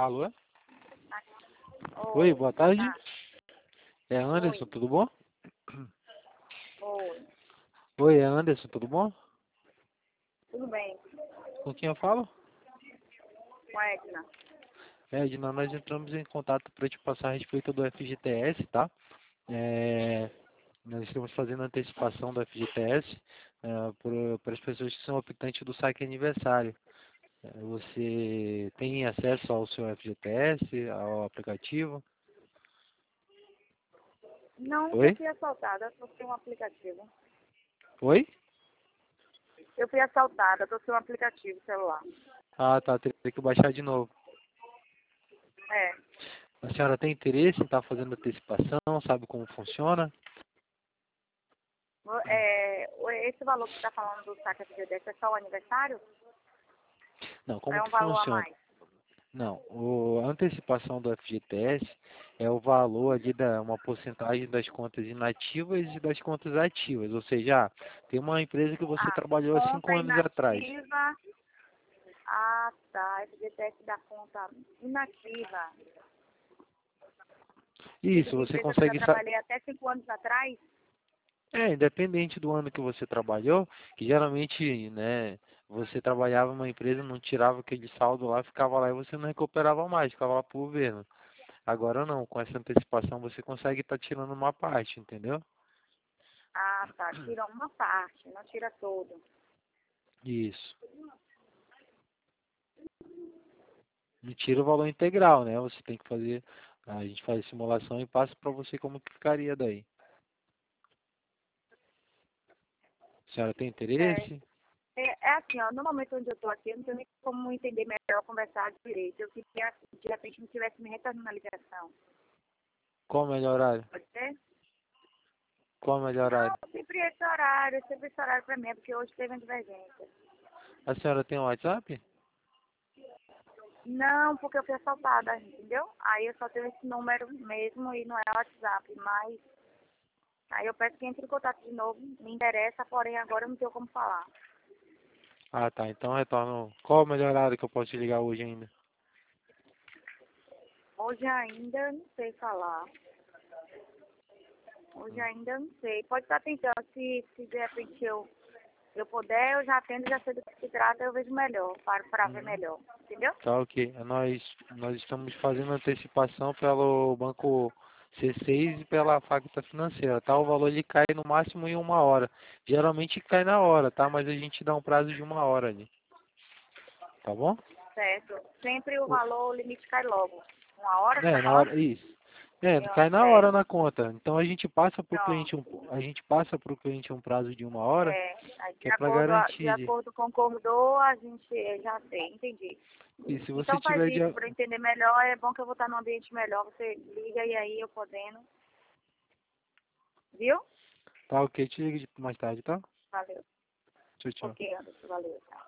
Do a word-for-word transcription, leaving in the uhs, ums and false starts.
Alô? Oi, Oi, boa tarde. tá. É Anderson, Oi. tudo bom? Oi, Oi, é Anderson, tudo bom? tudo bem? Com quem eu falo? Com a Edna. É, Edna, nós entramos em contato para te passar a respeito do F G T S, tá? É, nós estamos fazendo a antecipação do F G T S é, para as pessoas que são optantes do saque aniversário. É, você tem acesso ao seu F G T S, ao aplicativo? Não, que eu Oi? fui assaltada, tô sem um aplicativo. Oi? Eu fui assaltada, tô sem um aplicativo celular. Ah, tá, teria que baixar de novo. É. A senhora tem interesse em estar fazendo antecipação, sabe como funciona? Vo- é o- esse valor que você tá falando do saque F G D S é só o aniversário? Não, Ou como é um que valor a funciona? mais? Não, o, a antecipação do F G T S é o valor ali da uma porcentagem das contas inativas e das contas ativas. Ou seja, ah, tem uma empresa que você Ah, trabalhou há cinco conta anos atrás. inativa. Ah, tá. F G D S da conta inativa. Tipo Isso, de você empresa que eu já consegue sa- trabalhei até cinco anos atrás? é, independente do ano que você trabalhou, que geralmente, né, você trabalhava numa empresa, não tirava aquele saldo lá, ficava lá e você não recuperava mais, ficava lá pro governo. Agora não, com essa antecipação você consegue estar tirando uma parte, entendeu? Ah, tá. Tira uma parte, não tira todo. Isso. Não tira o valor integral, né? Você tem que fazer, a gente faz a simulação e passa para você como que ficaria daí. A senhora tem É. interesse? É, é assim, ó, no momento onde eu estou aqui, eu não tenho nem como entender melhor, conversar direito. Eu queria, que de repente, não tivesse me retornando a ligação. Qual o melhor horário? Pode ser? Qual o melhor Não, horário? sempre esse horário, sempre esse horário para mim, é porque hoje teve uma divergência. A senhora tem um WhatsApp? Não, porque eu fui assaltada, entendeu? Aí eu só tenho esse número mesmo e não é WhatsApp, mas aí eu peço que entre em contato de novo, me interessa, porém agora eu não tenho como falar. Ah, tá. Então retorno. Qual o melhor horário que eu posso te ligar hoje ainda? Hoje ainda eu não sei falar. Hoje ainda eu não sei. Pode estar tentando, se, se de repente eu eu puder, eu já atendo, já sei do que se trata, eu vejo melhor, para, para ver Uhum. melhor. Entendeu? Tá, ok. Nós, nós estamos fazendo antecipação pelo banco C seis e pela Facta Financeira, tá? O valor ele cai no máximo em uma hora. Geralmente cai na hora, tá? Mas a gente dá um prazo de uma hora ali, tá bom? Certo. Sempre o O- valor, o limite cai logo. Uma hora que tá É, na hora, falando? isso. É, Eu, cai na hora certo. na conta. Então a gente passa pro cliente um, Pronto. a gente passa pro cliente um prazo de uma hora, É, aí que de é para acordo, de garantir. acordo com o concordou, a gente já sei, entendi. E se você Então faz tiver de, isso para eu entender melhor, é bom que eu vou estar num ambiente melhor, você liga e aí eu podendo. Viu? tá, ok, te ligo de- mais tarde, tá? Valeu. Tchau, tchau. Ok, Anderson, valeu. Tchau.